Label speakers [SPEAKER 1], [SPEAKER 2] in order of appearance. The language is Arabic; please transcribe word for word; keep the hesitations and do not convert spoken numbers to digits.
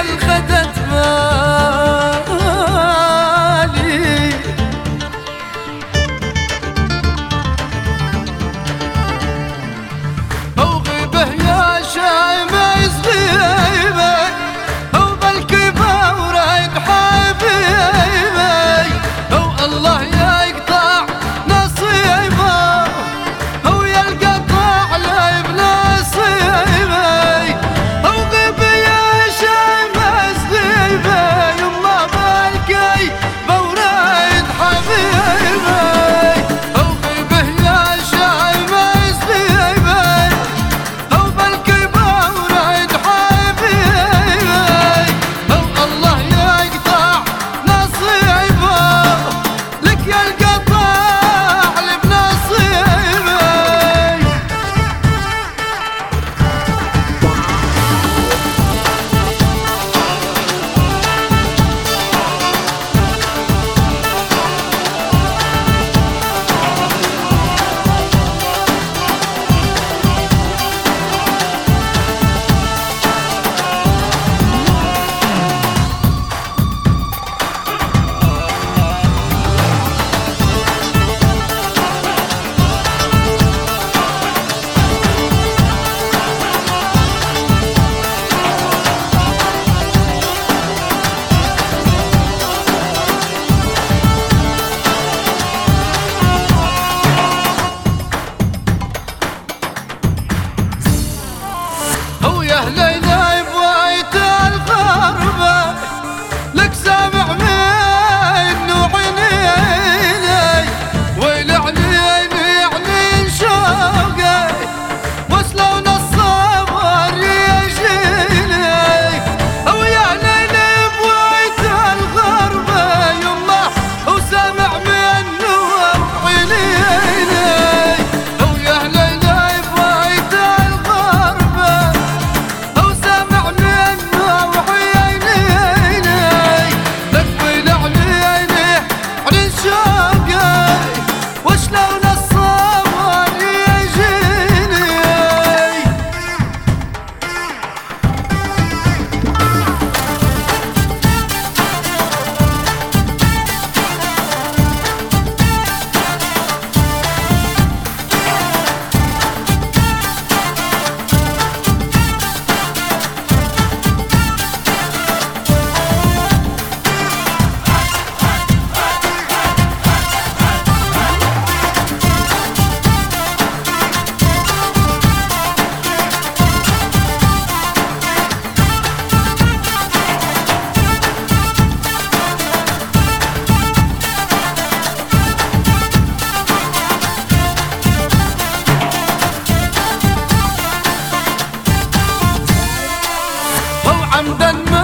[SPEAKER 1] الخدت بالي أو غيبه يا شايمز غيبه أو بالكبه ورايد حبيبي أو الله يقطع نصيبه أو يلقطع لي بنصيبي أو غيبه يا شايمز غيبه يما بالكبه ورايد حبيبي أو غيبه يا شايمز غيبه أو بالكبه ورايد حبيبي أو الله يقطع نصيبه لك يلقطع لي بنصيبي هو يا هليلي بوايت الغربة لك سامع منه عيني ويلعني يعني شوقي وصلون الصبر يجيني هو يا هليلي بوايت الغربة يما وسامع منه عيني هو يا هليلي بوايت الغربة أو سامع منه وعيني لك ويلعني عيني عن شوقي وشلون الصبر يجيني هو عمدا